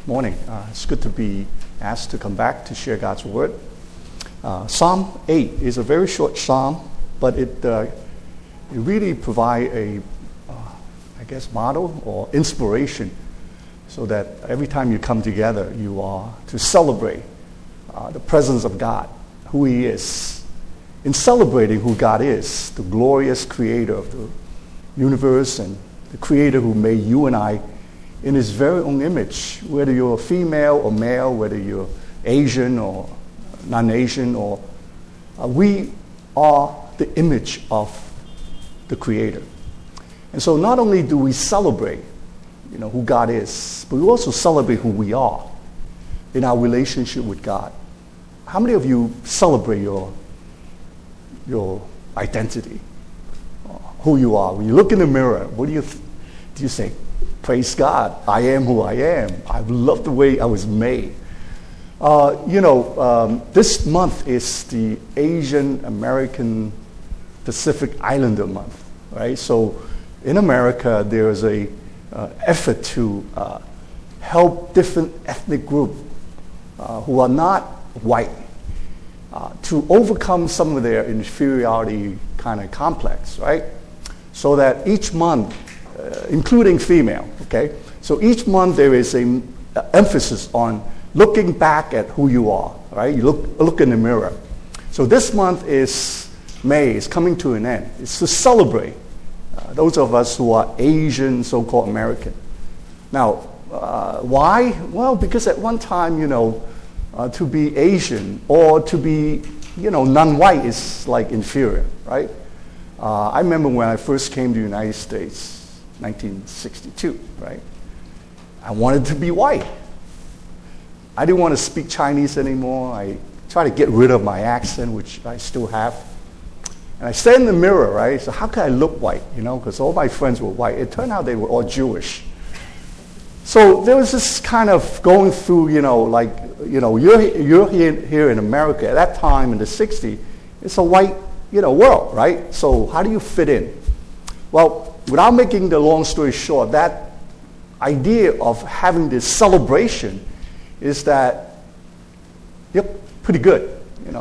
Morning. It's good to be asked to come back to share God's Word. Psalm 8 is a very short psalm, but it really provides a, model or inspiration so that every time you come together, you are to celebrate the presence of God, who He is. In celebrating who God is, the glorious creator of the universe and the creator who made you and I in His very own image, whether you're female or male, whether you're Asian or non-Asian, or we are the image of the Creator. And so not only do we celebrate, who God is, but we also celebrate who we are in our relationship with God. How many of you celebrate your identity, who you are? When you look in the mirror, what do you say? Praise God, I am who I am. I love the way I was made. This month is the Asian American Pacific Islander month, right? So in America, there is a effort to help different ethnic groups who are not white to overcome some of their inferiority kind of complex, right? So that each month, including female, okay? So each month there is an emphasis on looking back at who you are, right? You look in the mirror. So this month is May, it's coming to an end. It's to celebrate those of us who are Asian, so-called American. Now, why? Well, because at one time, to be Asian or to be, non-white is like inferior, right? I remember when I first came to the United States, 1962, right? I wanted to be white. I didn't want to speak Chinese anymore. I tried to get rid of my accent, which I still have. And I stand in the mirror, right? So how can I look white, because all my friends were white. It turned out they were all Jewish. So there was this kind of going through, you're here in America. At that time in the 60s, it's a white, world, right? So how do you fit in? Well, without making the long story short, that idea of having this celebration is that you're pretty good,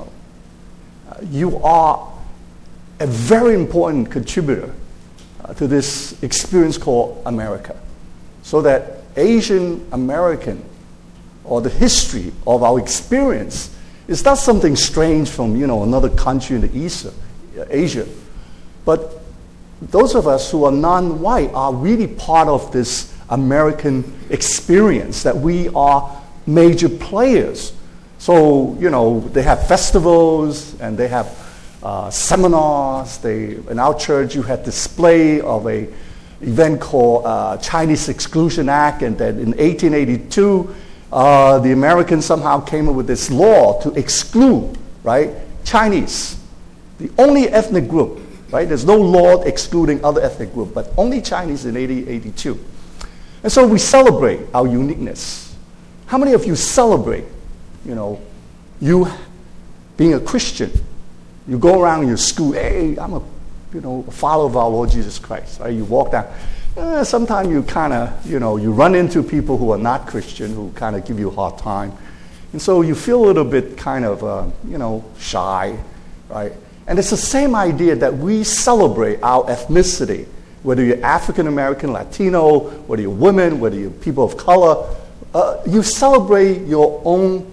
You are a very important contributor to this experience called America. So that Asian American, or the history of our experience, is not something strange from, another country in the East, Asia. But those of us who are non-white are really part of this American experience, that we are major players. So, they have festivals and they have seminars. In our church, you had display of a event called Chinese Exclusion Act, and then in 1882, the Americans somehow came up with this law to exclude, right, Chinese, the only ethnic group. Right? There's no law excluding other ethnic groups, but only Chinese in 1882. And so we celebrate our uniqueness. How many of you celebrate, you being a Christian? You go around in your school, hey, I'm a follower of our Lord Jesus Christ. Right? You walk down. Sometimes you kind of, you run into people who are not Christian, who kind of give you a hard time. And so you feel a little bit kind of, shy, right? And it's the same idea that we celebrate our ethnicity, whether you're African American, Latino, whether you're women, whether you're people of color. You celebrate your own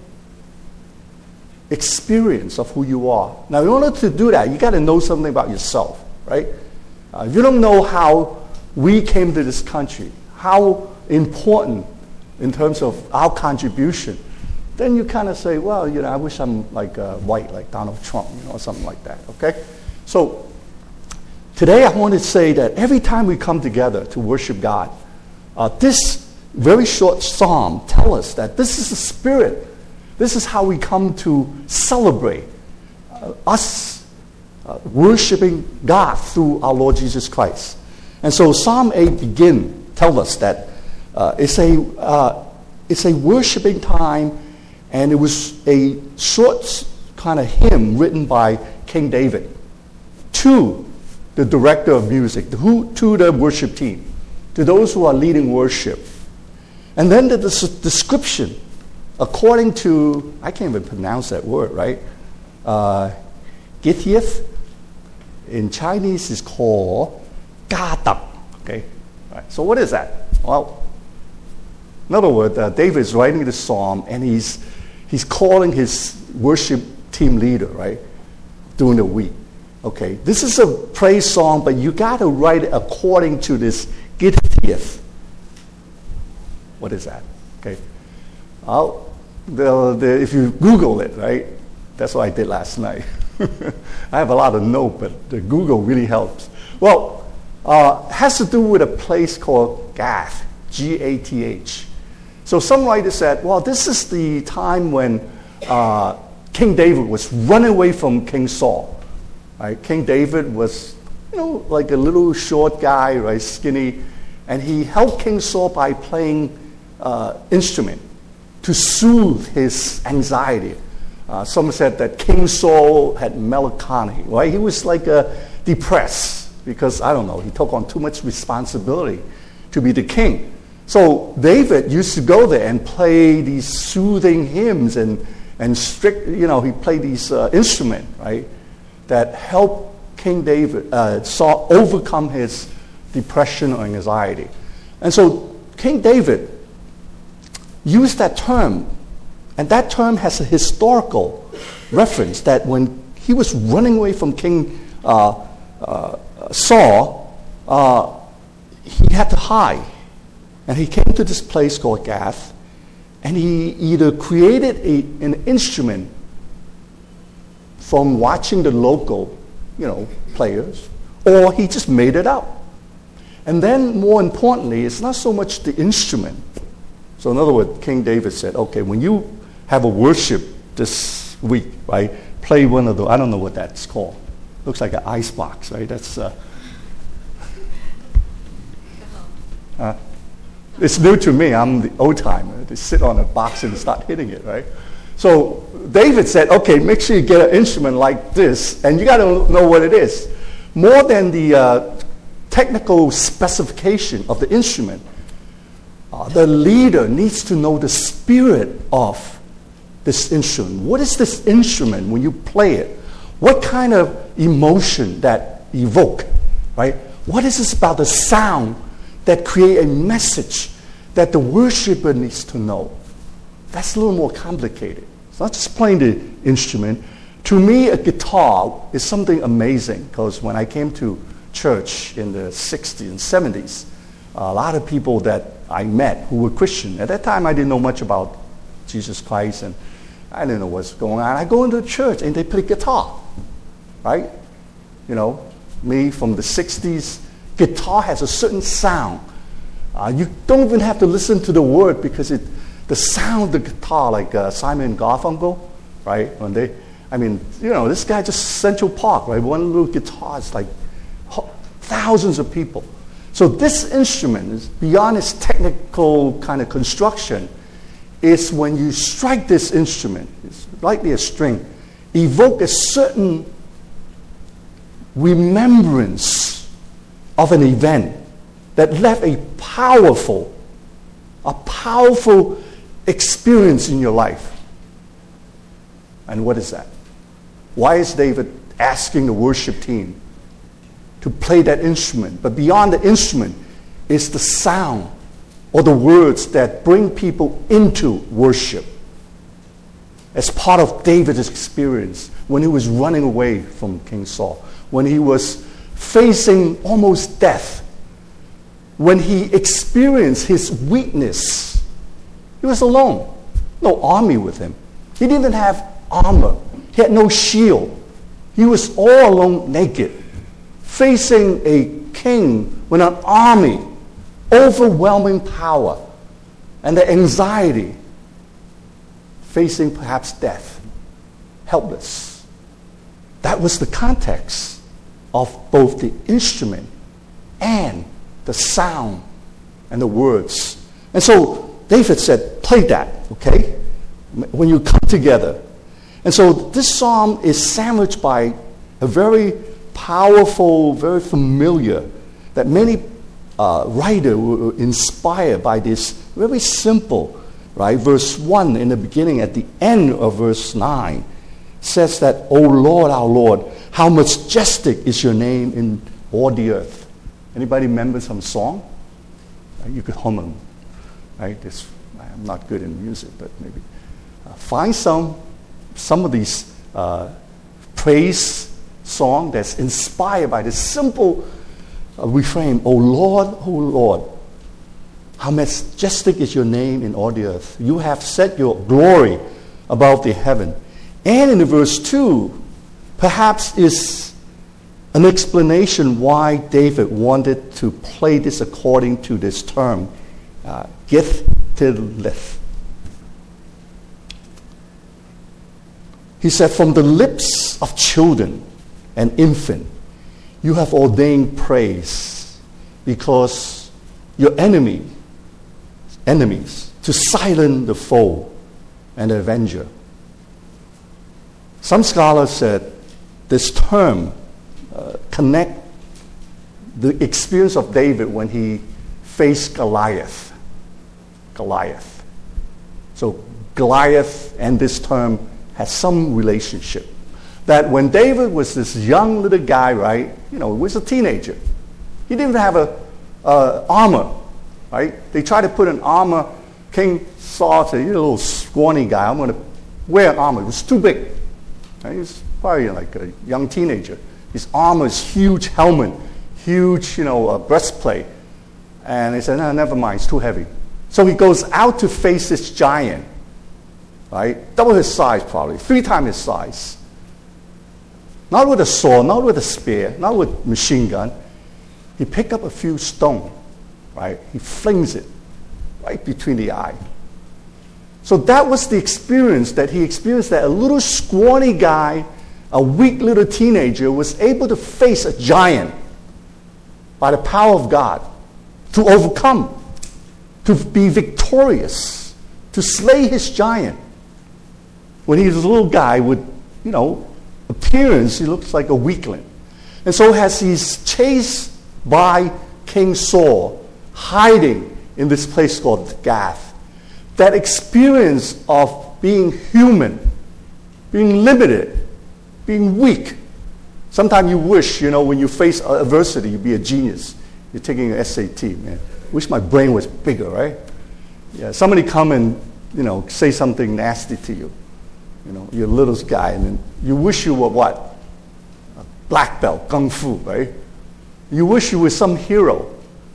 experience of who you are. Now, in order to do that, you got to know something about yourself, right? If you don't know how we came to this country, how important in terms of our contribution, then you kind of say, well, I wish I'm like white, like Donald Trump, or something like that, okay? So today I want to say that every time we come together to worship God, this very short psalm tells us that this is the spirit. This is how we come to celebrate us worshiping God through our Lord Jesus Christ. And so Psalm 8 tells us that it's a worshiping time. And it was a short kind of hymn written by King David to the director of music, to the worship team, to those who are leading worship. And then the description, according to, I can't even pronounce that word, right? Gittith, in Chinese is called ga dap. Okay, right. So what is that? Well, in other words, David is writing the psalm, and he's calling his worship team leader, right, during the week. Okay, this is a praise song, but you got to write it according to this Gittith. What is that? Okay, if you Google it, right, that's what I did last night. I have a lot of notes, but the Google really helps. Well, has to do with a place called Gath, Gath. So some writers said, well, this is the time when King David was running away from King Saul. Right? King David was, like a little short guy, right, skinny, and he helped King Saul by playing instrument to soothe his anxiety. Some said that King Saul had melancholy, right? He was like depressed because, I don't know, he took on too much responsibility to be the king. So David used to go there and play these soothing hymns and he played these instruments, right, that helped King David Saul overcome his depression or anxiety. And so King David used that term, and that term has a historical reference that when he was running away from King Saul, he had to hide. And he came to this place called Gath, and he either created an instrument from watching the local, players, or he just made it up. And then, more importantly, it's not so much the instrument. So in other words, King David said, okay, when you have a worship this week, right, play one of the, I don't know what that's called. Looks like an ice box, right? That's, it's new to me. I'm the old timer. They sit on a box and start hitting it, right? So David said, okay, make sure you get an instrument like this, and you got to know what it is. More than the technical specification of the instrument, the leader needs to know the spirit of this instrument. What is this instrument when you play it? What kind of emotion that evoke, right? What is this about the sound that create a message that the worshiper needs to know? That's a little more complicated. It's not just playing the instrument. To me, a guitar is something amazing, because when I came to church in the 60s and 70s, a lot of people that I met who were Christian. At that time, I didn't know much about Jesus Christ, and I didn't know what's going on. I go into the church, and they play guitar, right? Me from the 60s, guitar has a certain sound. You don't even have to listen to the word, because the sound of the guitar, like Simon Garfunkel, right? This guy just Central Park, right? One little guitar is like thousands of people. So this instrument is beyond its technical kind of construction. Is when you strike this instrument, it's likely a string, evoke a certain remembrance of an event that left a powerful experience in your life. And what is that? Why is David asking the worship team to play that instrument? But beyond the instrument is the sound or the words that bring people into worship. As part of David's experience when he was running away from King Saul, when he was facing almost death, when he experienced his weakness. He was alone. No army with him. He didn't even have armor. He had no shield. He was all alone, naked, facing a king with an army, overwhelming power, and the anxiety, facing perhaps death, helpless. That was the context of both the instrument and the sound and the words. And so David said, play that, okay? When you come together. And so this psalm is sandwiched by a very powerful, very familiar, that many writer were inspired by this very simple, right? Verse 1 in the beginning, at the end of verse 9, says that, O Lord, our Lord, how majestic is your name in all the earth. Anybody remember some song? You could hum them, right? I'm not good in music, but maybe. Find some of these praise song that's inspired by this simple refrain, O Lord, how majestic is your name in all the earth. You have set your glory above the heaven. And in verse 2, perhaps is an explanation why David wanted to play this according to this term, Gith-Tilith. He said, from the lips of children and infant, you have ordained praise because your enemies, to silence the foe and the avenger. Some scholars said this term connect the experience of David when he faced Goliath. So Goliath and this term has some relationship. That when David was this young little guy, right, he was a teenager. He didn't even have a armor, right? They tried to put an armor. King Saul said, you're a little scrawny guy. I'm going to wear an armor. It was too big. Right? He was probably like a young teenager. His armor is huge helmet, huge, breastplate. And they said, no, never mind, it's too heavy. So he goes out to face this giant, right? Double his size probably, 3 times his size. Not with a sword, not with a spear, not with machine gun. He picked up a few stones, right? He flings it right between the eye. So that was the experience that he experienced, that a little scrawny guy, a weak little teenager, was able to face a giant by the power of God, to overcome, to be victorious, to slay his giant. When he was a little guy with, appearance, he looks like a weakling. And so as he's chased by King Saul, hiding in this place called Gath, that experience of being human, being limited, being weak. Sometimes you wish, when you face adversity, you'd be a genius. You're taking an SAT, man. Wish my brain was bigger, right? Yeah, somebody come and, say something nasty to you. You're a little guy, and then you wish you were what? A black belt, kung fu, right? You wish you were some hero.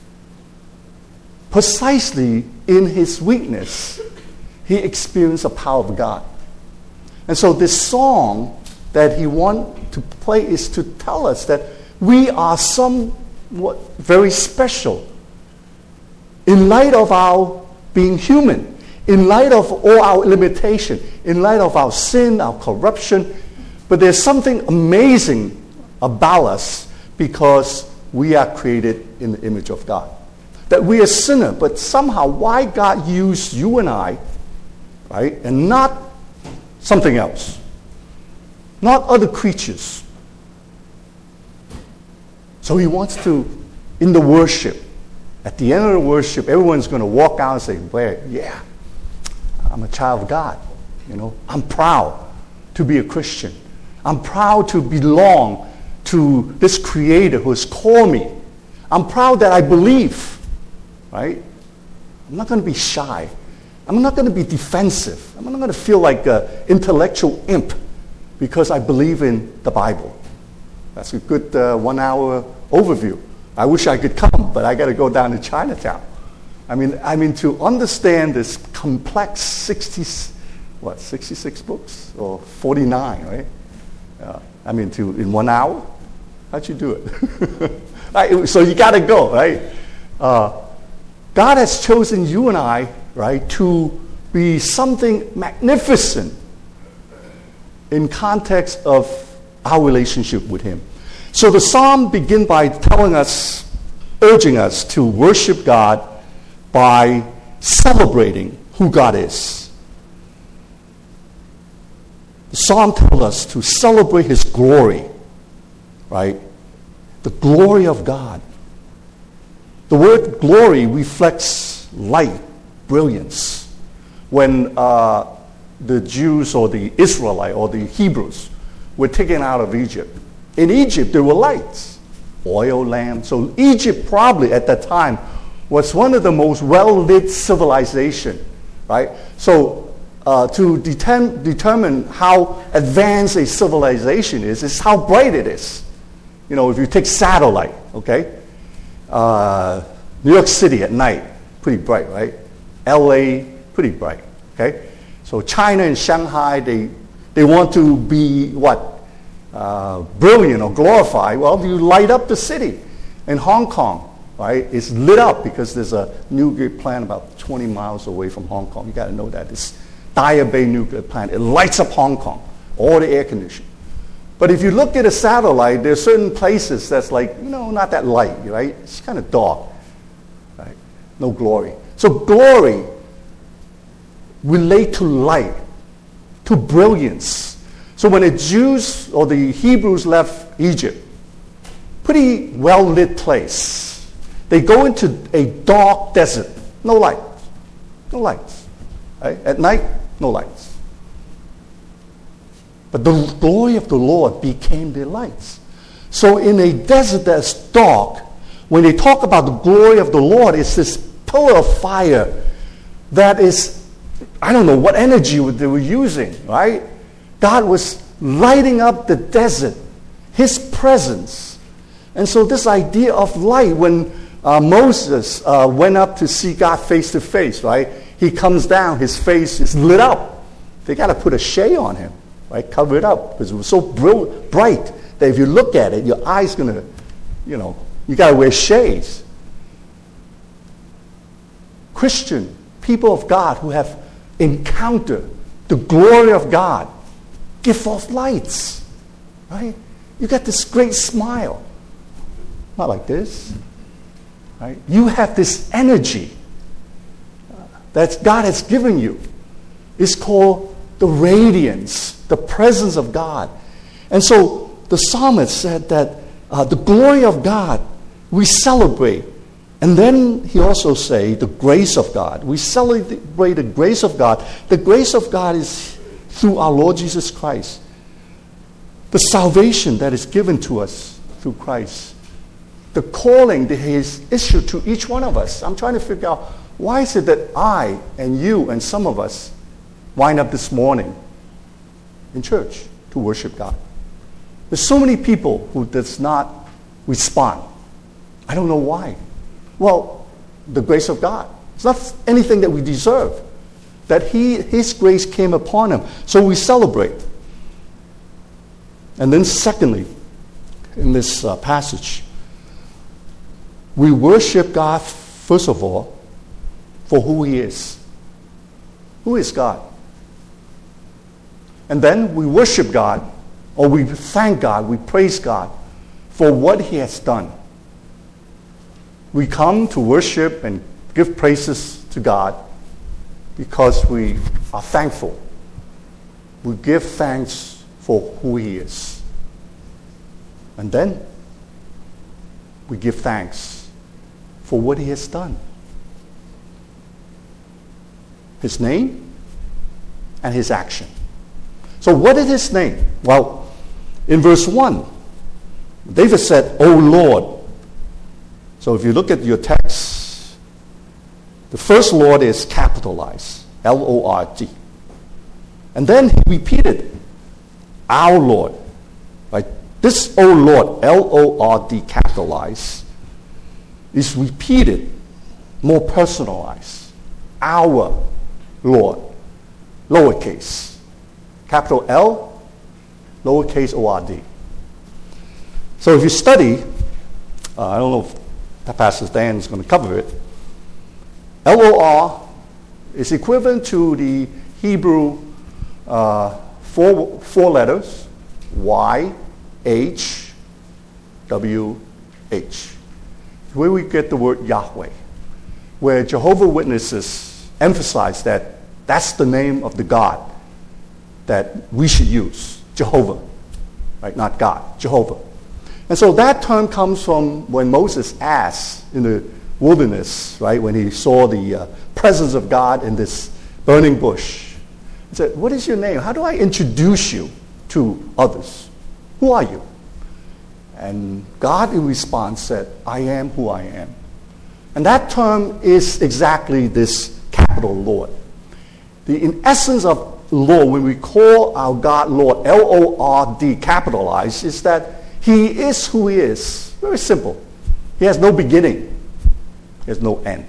Precisely in his weakness, he experienced the power of God. And so this song that he wants to play is to tell us that we are somewhat very special in light of our being human, in light of all our limitation, in light of our sin, our corruption. But there's something amazing about us because we are created in the image of God. That we are sinners, but somehow why God used you and I, right, and not something else, not other creatures. So he wants to, in the worship, at the end of the worship, everyone's going to walk out and say, well, yeah, I'm a child of God. I'm proud to be a Christian. I'm proud to belong to this Creator who has called me. I'm proud that I believe, right? I'm not going to be shy. I'm not going to be defensive. I'm not going to feel like an intellectual imp because I believe in the Bible. That's a good 1 hour overview. I wish I could come, but I got to go down to Chinatown. I mean, to understand this complex 66 books or 49, right? In 1 hour, how'd you do it? Right, so you got to go, right? God has chosen you and I, right, to be something magnificent in context of our relationship with Him. So the psalm begins by telling us, urging us to worship God by celebrating who God is. The psalm tells us to celebrate His glory, right? The glory of God. The word glory reflects light, brilliance. When the Jews or the Israelite or the Hebrews were taken out of Egypt, in Egypt there were lights, oil lamps. So Egypt probably at that time was one of the most well-lit civilization, right? So to determine how advanced a civilization is how bright it is. You know, if you take satellite, okay? New York City at night, pretty bright, right? LA, pretty bright, okay? So China and Shanghai, they want to be what? Brilliant or glorified. Well, you light up the city. In Hong Kong, right, it's lit up because there's a nuclear plant about 20 miles away from Hong Kong. You got to know that. This Daya Bay nuclear plant, it lights up Hong Kong, all the air conditioning. But if you look at a satellite, there are certain places that's like, you know, not that light, right? It's kind of dark, right? No glory. So glory relate to light, to brilliance. So when the Jews or the Hebrews left Egypt, pretty well-lit place, they go into a dark desert, no lights, no lights. Right? At night, no lights. But the glory of the Lord became their lights. So in a desert that's dark, when they talk about the glory of the Lord, it's this pillar of fire that is, I don't know what energy they were using, right? God was lighting up the desert, His presence. And so this idea of light, when Moses went up to see God face to face, right? He comes down, his face is lit up. They got to put a shade on him, right? Cover it up because it was so bright that if you look at it, your eye's going to, you know, you got to wear shades. Christian, people of God who have encountered the glory of God, give off lights, right? You got this great smile. Not like this, right? You have this energy that God has given you. It's called the radiance, the presence of God. And so the psalmist said that the glory of God we celebrate. And then he also say the grace of God. We celebrate the grace of God. The grace of God is through our Lord Jesus Christ. The salvation that is given to us through Christ. The calling that He has issued to each one of us. I'm trying to figure out, why is it that I and you and some of us wind up this morning in church to worship God? There's so many people who does not respond. I don't know why. Well, the grace of God. It's not anything that we deserve. That His grace came upon Him. So we celebrate. And then secondly, in this passage, we worship God, first of all, for who He is. Who is God? And then we worship God, or we thank God, we praise God for what He has done. We come to worship and give praises to God because we are thankful. We give thanks for who He is. And then we give thanks for what He has done. His name and His action. So what is His name? Well, in verse 1, David said, O Lord. So if you look at your text, the first Lord is capitalized, L-O-R-D. And then he repeated, our Lord. Right? This O Lord, L-O-R-D capitalized, is repeated, more personalized. Our Lord, lowercase. Capital L, lowercase O-R-D. So if you study, I don't know if Pastor Dan is going to cover it, L-O-R is equivalent to the Hebrew four letters, Y, H, W, H. Where we get the word Yahweh, where Jehovah's Witnesses emphasize that that's the name of the God that we should use, Jehovah, right? Not God, Jehovah. And so that term comes from when Moses asked in the wilderness, right, when he saw the presence of God in this burning bush. He said, what is your name? How do I introduce you to others? Who are you? And God in response said, I am who I am. And that term is exactly this capital Lord. In essence of Lord, when we call our God Lord, L-O-R-D, capitalized, is that he is who he is. Very simple. He has no beginning. He has no end.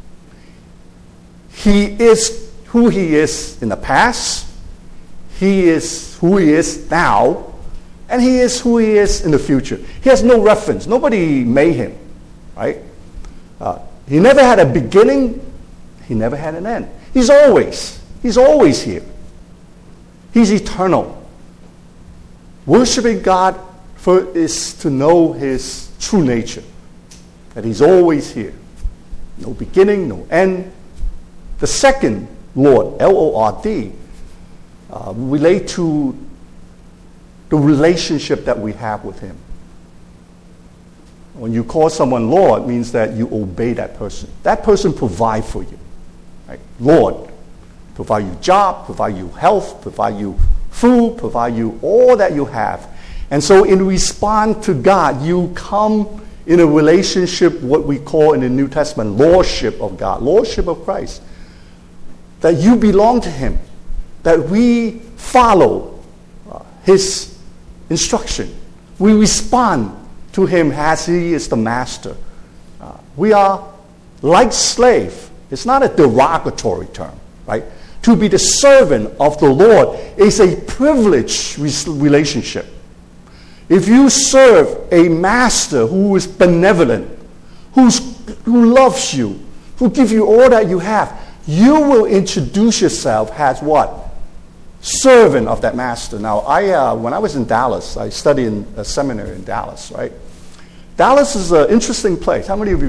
He is who he is in the past. He is who he is now. And he is who he is in the future. He has no reference. Nobody made him. Right? He never had a beginning. He never had an end. He's always here. He's eternal. Worshipping God is to know his true nature, that he's always here. No beginning, no end. The second Lord, L-O-R-D, relate to the relationship that we have with him. When you call someone Lord, it means that you obey that person. That person provides for you. Right? Lord. Provide you job, provide you health, provide you food, provide you all that you have. And so in response to God, you come in a relationship, what we call in the New Testament, lordship of God, lordship of Christ. That you belong to him. That we follow his instruction. We respond to him as he is the master. We are like slave. It's not a derogatory term, right? To be the servant of the Lord is a privileged relationship. If you serve a master who is benevolent, who loves you, who gives you all that you have, you will introduce yourself as what? Servant of that master. Now, when I was in Dallas, I studied in a seminary in Dallas, right? Dallas is an interesting place. How many of you?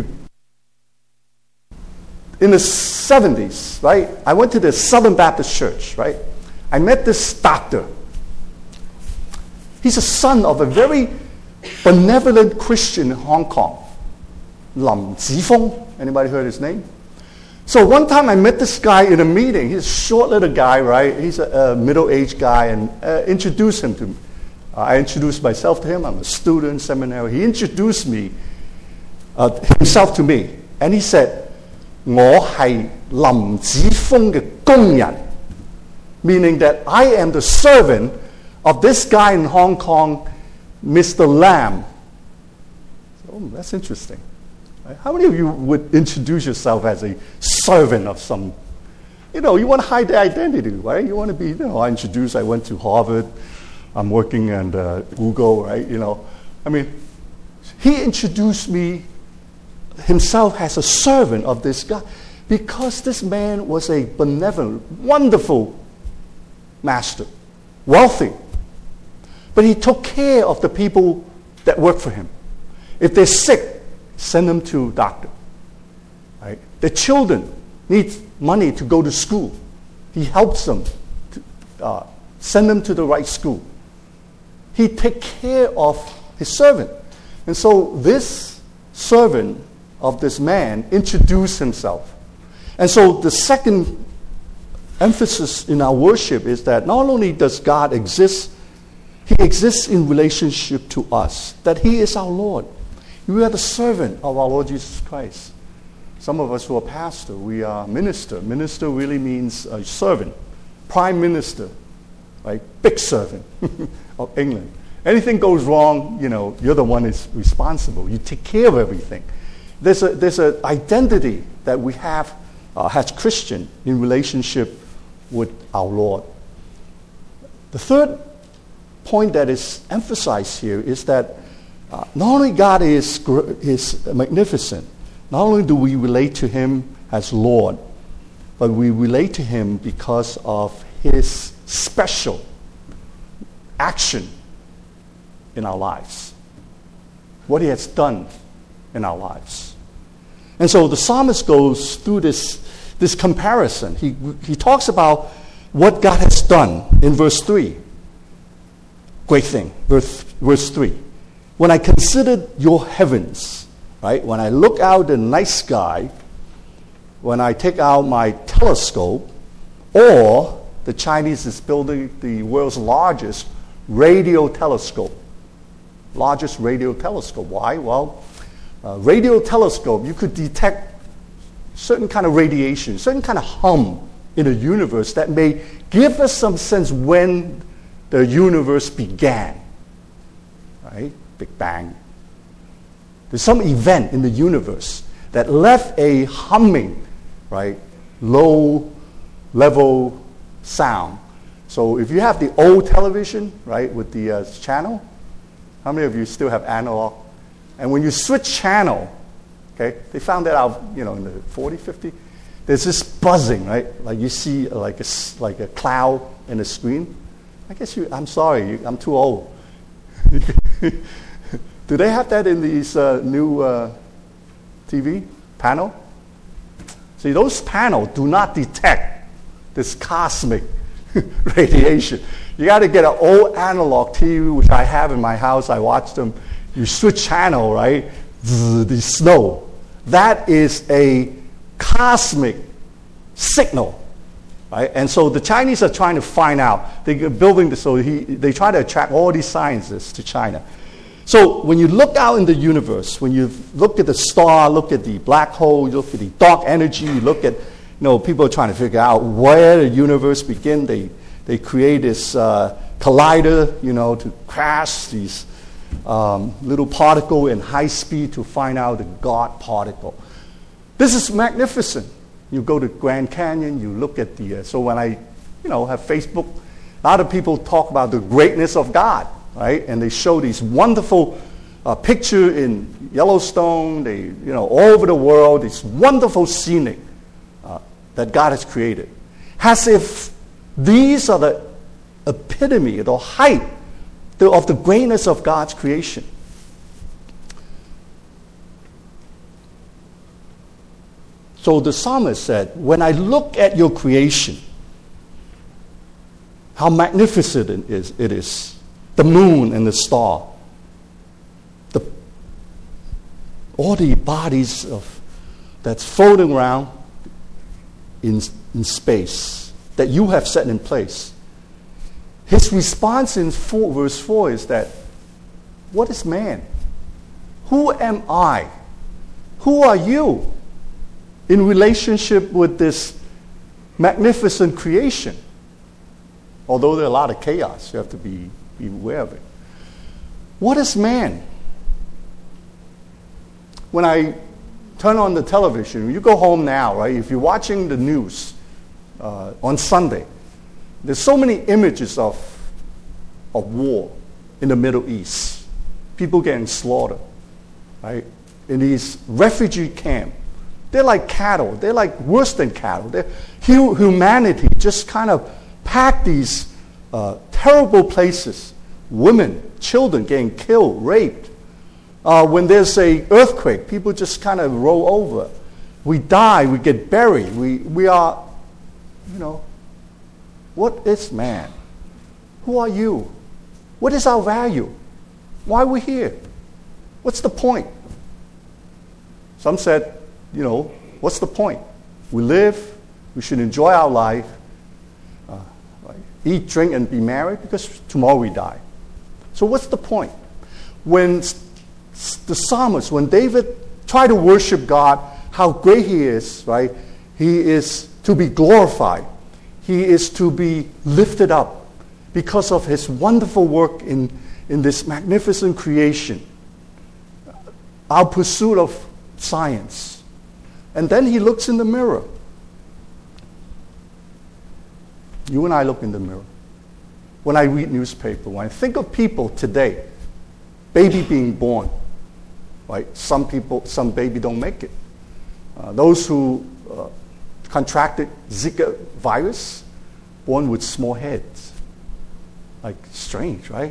In the 70s, right, I went to the Southern Baptist Church, right? I met this doctor. He's a son of a very benevolent Christian in Hong Kong. Lam Zifeng. Anybody heard his name? So one time I met this guy in a meeting. He's a short little guy, right? He's a middle-aged guy, and introduced him to me. I introduced myself to him. I'm a student, seminary. He introduced himself to me, and he said, 我係林子峰嘅工人, meaning that I am the servant of this guy in Hong Kong, Mr. Lam. Oh, that's interesting. How many of you would introduce yourself as a servant of some? You want to hide the identity, right? You want to be, I went to Harvard, I'm working at Google, right? He introduced me himself as a servant of this guy because this man was a benevolent, wonderful master, wealthy. But he took care of the people that work for him. If they're sick, send them to a doctor. Right? The children need money to go to school. He helps them to send them to the right school. He takes care of his servant. And so this servant of this man introduced himself. And so the second emphasis in our worship is that not only does God exist, he exists in relationship to us, that he is our Lord. We are the servant of our Lord Jesus Christ. Some of us who are pastor, we are minister. Minister really means a servant. Prime minister, right? Big servant of England. Anything goes wrong, you're the one who's responsible. You take care of everything. There's an identity that we have as Christian in relationship with our Lord. The third point that is emphasized here is that not only God is magnificent, not only do we relate to him as Lord, but we relate to him because of his special action in our lives, what he has done in our lives. And so the psalmist goes through this comparison. He talks about what God has done in verse 3. Great thing, verse 3. When I considered your heavens, right? When I look out the night sky, when I take out my telescope, or the Chinese is building the world's largest radio telescope. Largest radio telescope. Why? Well, radio telescope, you could detect certain kind of radiation, certain kind of hum in the universe that may give us some sense when the universe began. Right? Big Bang. There's some event in the universe that left a humming, right, low level sound. So if you have the old television, right, with the channel, how many of you still have analog? And when you switch channel, okay, they found that out, in the 40, 50, there's this buzzing, right? Like you see like a cloud in the screen. I guess I'm sorry, I'm too old. Do they have that in these new TV panel? See, those panels do not detect this cosmic radiation. You got to get an old analog TV, which I have in my house. I watch them. You switch channel, right? The snow. That is a cosmic signal, right? And so the Chinese are trying to find out. They're building this, so they try to attract all these scientists to China. So when you look out in the universe, when you look at the star, look at the black hole, you look at the dark energy, you look at, people are trying to figure out where the universe began. They create this collider, to crash these little particle in high speed to find out the God particle. This is magnificent. You go to Grand Canyon, you look at so when I, have Facebook, a lot of people talk about the greatness of God, right? And they show these wonderful picture in Yellowstone, all over the world, this wonderful scenic that God has created. As if these are the epitome, the height of the greatness of God's creation. So the psalmist said, when I look at your creation, how magnificent it is, the moon and the star, all the bodies that's floating around in space that you have set in place. His response in verse 4 is that, what is man? Who am I? Who are you in relationship with this magnificent creation? Although there are a lot of chaos, you have to be aware of it. What is man? When I turn on the television, you go home now, right? If you're watching the news on Sunday, there's so many images of war in the Middle East. People getting slaughtered, right? In these refugee camps. They're like cattle. They're like worse than cattle. Humanity just kind of packed these terrible places. Women, children getting killed, raped. When there's an earthquake, people just kind of roll over. We die, we get buried. We are, what is man? Who are you? What is our value? Why are we here? What's the point? Some said, what's the point? We live, we should enjoy our life, eat, drink, and be married, because tomorrow we die. So what's the point? When the psalmist, when David tried to worship God, how great he is, right? He is to be glorified. He is to be lifted up because of his wonderful work in this magnificent creation. Our pursuit of science. And then he looks in the mirror. You and I look in the mirror. When I read newspaper, when I think of people today, baby being born, right? Some baby don't make it. Those who contracted Zika virus, born with small heads. Like, strange, right?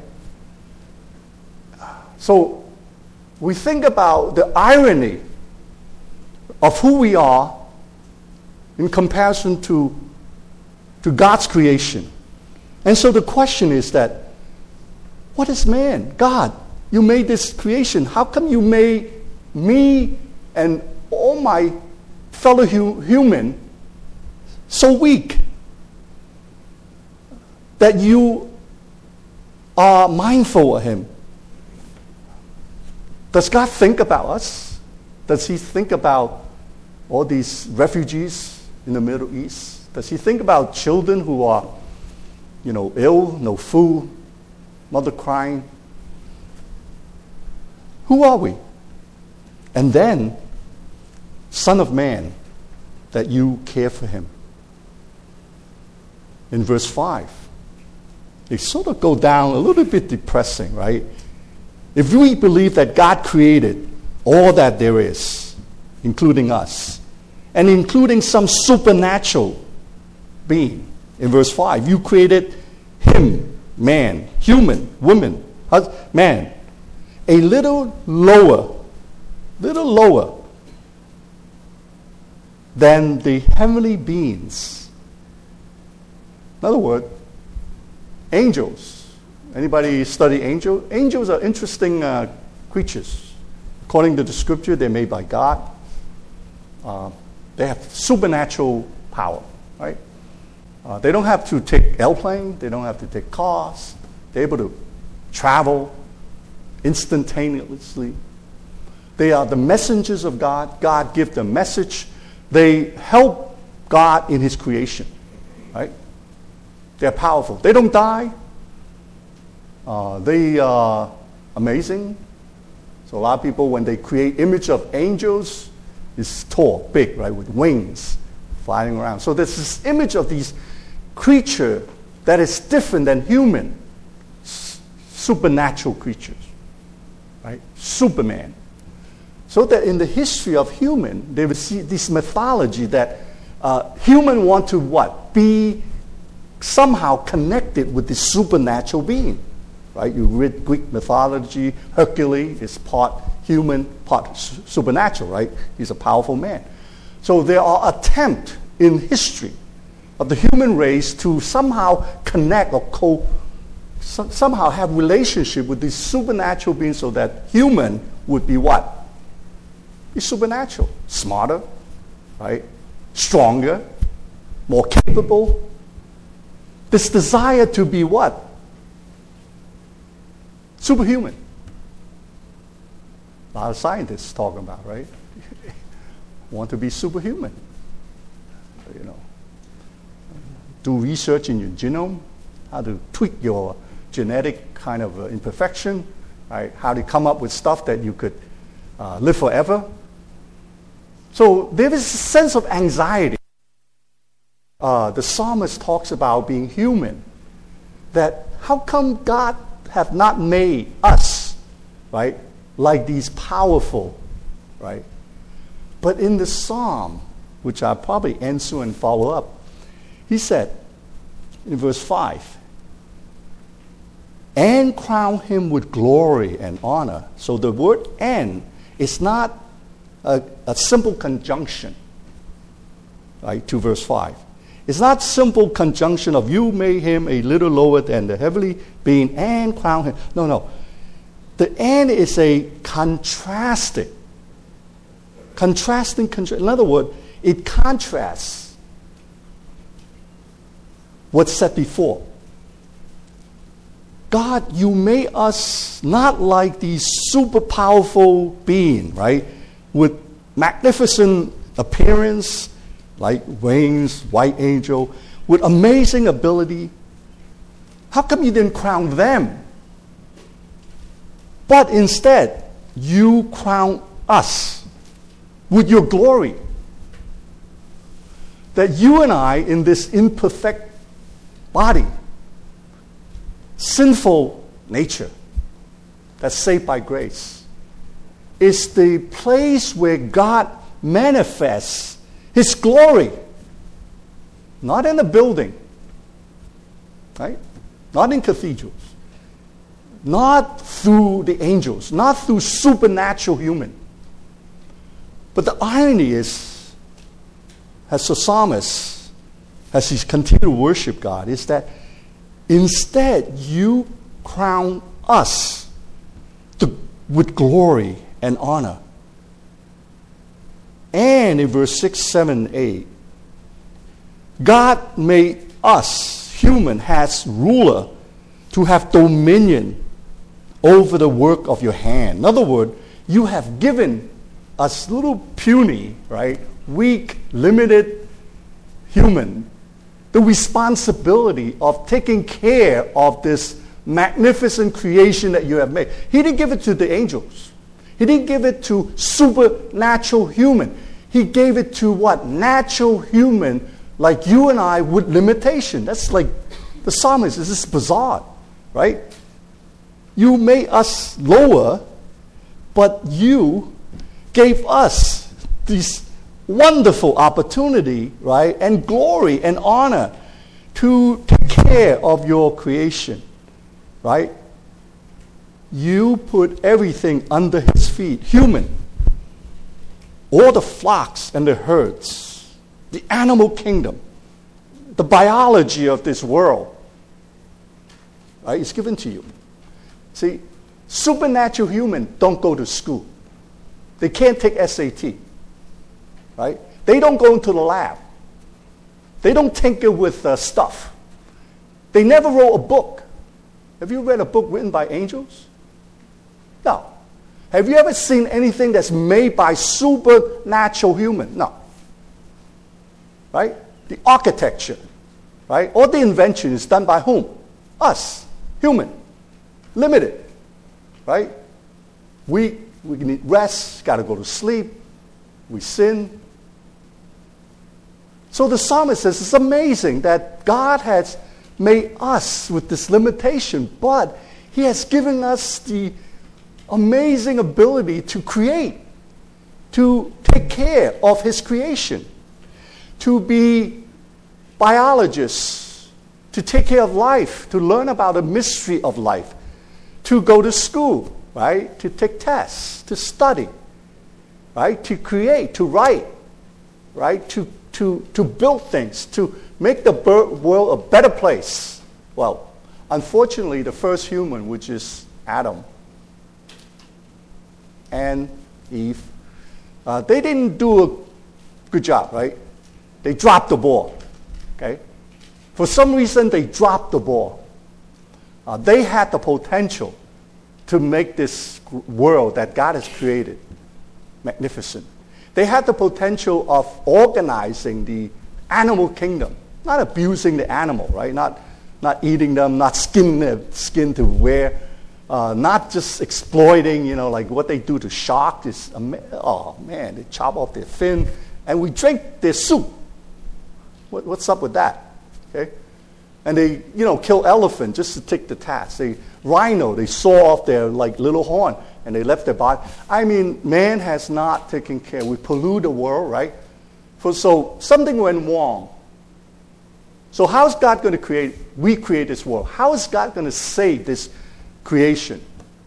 So we think about the irony of who we are in comparison to God's creation. And so the question is that, what is man? God, you made this creation. How come you made me and all my fellow human so weak that you are mindful of him? Does God think about us? Does he think about all these refugees in the Middle East? Does he think about children who are, ill, no food, mother crying? Who are we? And then, Son of Man, that you care for him. In verse 5, it sort of go down a little bit depressing, right? If we believe that God created all that there is, including us, and including some supernatural being, in verse 5, you created him, man, human, woman, man, a little lower than the heavenly beings. In other words, angels. Anybody study angels? Angels are interesting creatures. According to the scripture, they're made by God. They have supernatural power, right? They don't have to take airplane. They don't have to take cars. They're able to travel instantaneously. They are the messengers of God. God gives them message. They help God in his creation, right? They're powerful. They don't die. They are amazing. So a lot of people, when they create image of angels, is tall, big, right, with wings flying around. So there's this image of these creature that is different than human, supernatural creatures, right? Superman. So that in the history of human, they would see this mythology that human want to what? Be somehow connected with this supernatural being. Right? You read Greek mythology, Hercules is part human, part supernatural, right? He's a powerful man. So there are attempts in history of the human race to somehow connect or somehow have relationship with these supernatural beings so that human would be what? Be supernatural, smarter, right? Stronger, more capable. This desire to be what? Superhuman. A lot of scientists talking about, right? Want to be superhuman. Do research in your genome, how to tweak your genetic kind of imperfection, right? How to come up with stuff that you could live forever. So there is a sense of anxiety. The psalmist talks about being human. That how come God have not made us, right, like these powerful, right? But in the psalm, which I'll probably answer and follow up, he said in verse 5, and crown him with glory and honor. So the word and is not a simple conjunction, right, to verse 5. It's not simple conjunction of you made him a little lower than the heavenly being and crown him. No. The and is a contrasting. In other words, it contrasts what's said before. God, you made us not like these super powerful being, right? With magnificent appearance, like wings, white angel, with amazing ability. How come you didn't crown them? But instead, you crown us with your glory. That you and I, in this imperfect body, sinful nature, that's saved by grace, is the place where God manifests his glory, not in a building, right? Not in cathedrals, not through the angels, not through supernatural human. But the irony is, as the psalmist, as he continues to worship God, is that instead you crown us with glory and honor. And in verse 6, 7, 8, God made us, human, as ruler to have dominion over the work of your hand. In other words, you have given us little puny, right, weak, limited human the responsibility of taking care of this magnificent creation that you have made. He didn't give it to the angels. He didn't give it to supernatural human. He gave it to what? Natural human, like you and I, with limitation. That's like the psalmist. This is bizarre, right? You made us lower, but you gave us this wonderful opportunity, right, and glory and honor to take care of your creation, right? You put everything under his feet, human, all the flocks and the herds, the animal kingdom, the biology of this world, right, is given to you. See, supernatural humans don't go to school. They can't take SAT. Right? They don't go into the lab. They don't tinker with stuff. They never wrote a book. Have you read a book written by angels? No. Have you ever seen anything that's made by supernatural human? No. Right? The architecture, right? All the invention is done by whom? Us, human, limited, right? We need rest, got to go to sleep, we sin. So the psalmist says it's amazing that God has made us with this limitation, but he has given us the amazing ability to create, to take care of his creation, to be biologists, to take care of life, to learn about the mystery of life, to go to school, right? To take tests, to study, right? To create, to write, right? To build things, to make the world a better place. Well, unfortunately, the first human, which is Adam and Eve, they didn't do a good job, right? They dropped the ball, okay? For some reason, they dropped the ball. They had the potential to make this world that God has created magnificent. They had the potential of organizing the animal kingdom, not abusing the animal, right? Not eating them, not skinning their skin to wear, not just exploiting, like what they do to sharks. Is, oh man, they chop off their fin, and we drink their soup. What's up with that? Okay, and they, kill elephant just to take the task. Rhino, they saw off their little horn, and they left their body. I mean, man has not taken care. We pollute the world, right? So something went wrong. So how is God going to recreate this world? How is God going to save this creation?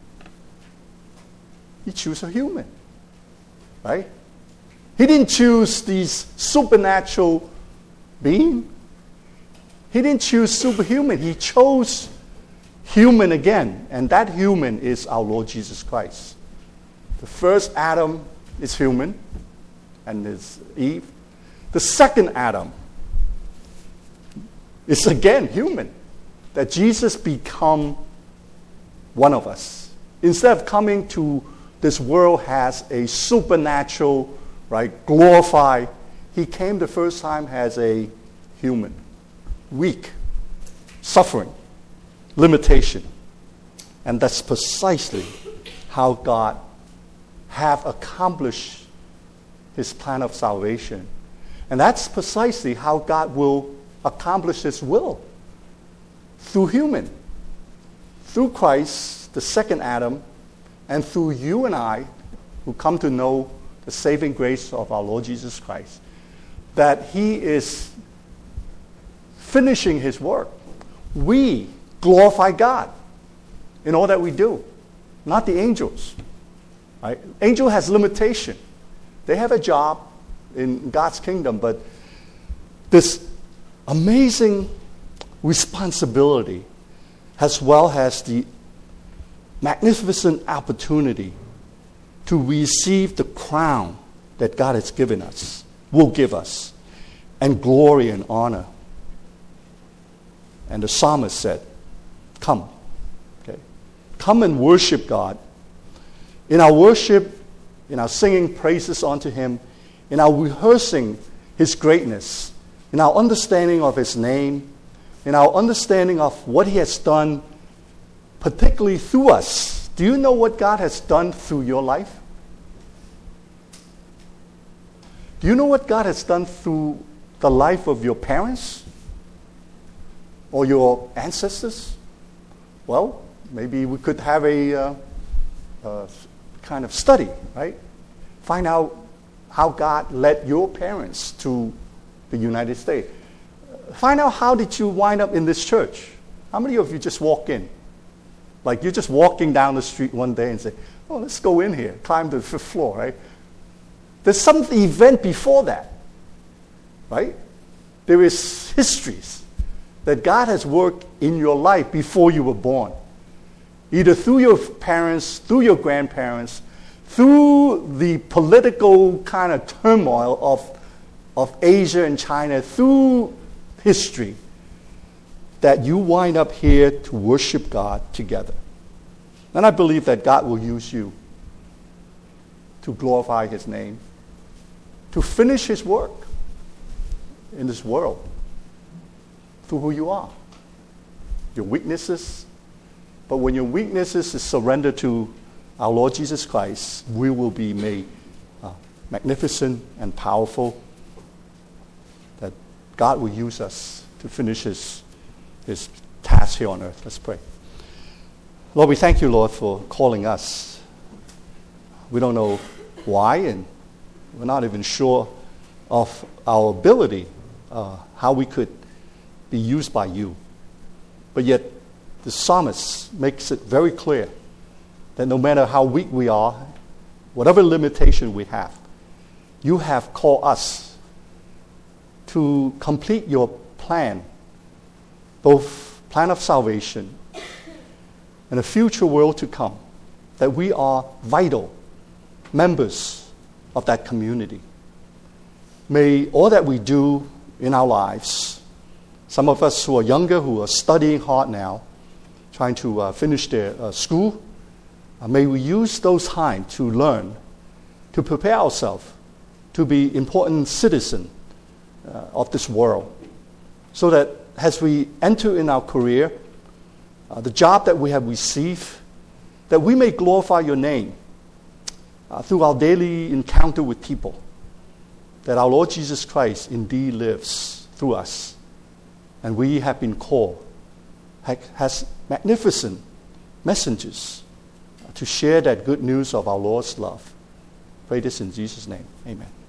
He chose a human, right? He didn't choose these supernatural being. He didn't choose superhuman. He chose human again, and that human is our Lord Jesus Christ. The first Adam is human, and is Eve. The second Adam is again human, that Jesus become one of us. Instead of coming to this world as a supernatural, right, glorified, he came the first time as a human, weak, suffering, limitation. And that's precisely how God have accomplished his plan of salvation. And that's precisely how God will accomplish his will. Through human. Through Christ, the second Adam, and through you and I, who come to know the saving grace of our Lord Jesus Christ, that he is finishing his work. We glorify God in all that we do, not the angels. Right? Angel has limitation. They have a job in God's kingdom, but this amazing responsibility as well as the magnificent opportunity to receive the crown that God has given us, will give us, and glory and honor. And the psalmist said, come. Okay? Come and worship God. In our worship, in our singing praises unto Him, in our rehearsing His greatness, in our understanding of His name, in our understanding of what He has done, particularly through us. Do you know what God has done through your life? Do you know what God has done through the life of your parents or your ancestors? Well, maybe we could have a kind of study, right? Find out how God led your parents to the United States. Find out how did you wind up in this church. How many of you just walk in? Like you're just walking down the street one day and say, oh, let's go in here, climb to the 5th floor, right? There's some event before that, right? There is histories that God has worked in your life before you were born. Either through your parents, through your grandparents, through the political kind of turmoil of Asia and China, through history, that you wind up here to worship God together. And I believe that God will use you to glorify His name, to finish His work in this world through who you are, your weaknesses. But when your weaknesses is surrendered to our Lord Jesus Christ, we will be made magnificent and powerful, that God will use us to finish His task here on earth. Let's pray. Lord, we thank you, Lord, for calling us. We don't know why, and we're not even sure of our ability, how we could be used by you. But yet, the psalmist makes it very clear that no matter how weak we are, whatever limitation we have, you have called us to complete your plan, both plan of salvation and a future world to come, that we are vital members of that community. May all that we do in our lives, some of us who are younger, who are studying hard now, trying to finish their school, may we use those time to learn, to prepare ourselves to be important citizens of this world, so that as we enter in our career, the job that we have received, that we may glorify your name through our daily encounter with people, that our Lord Jesus Christ indeed lives through us, and we have been called as magnificent messengers to share that good news of our Lord's love. Pray this in Jesus' name. Amen.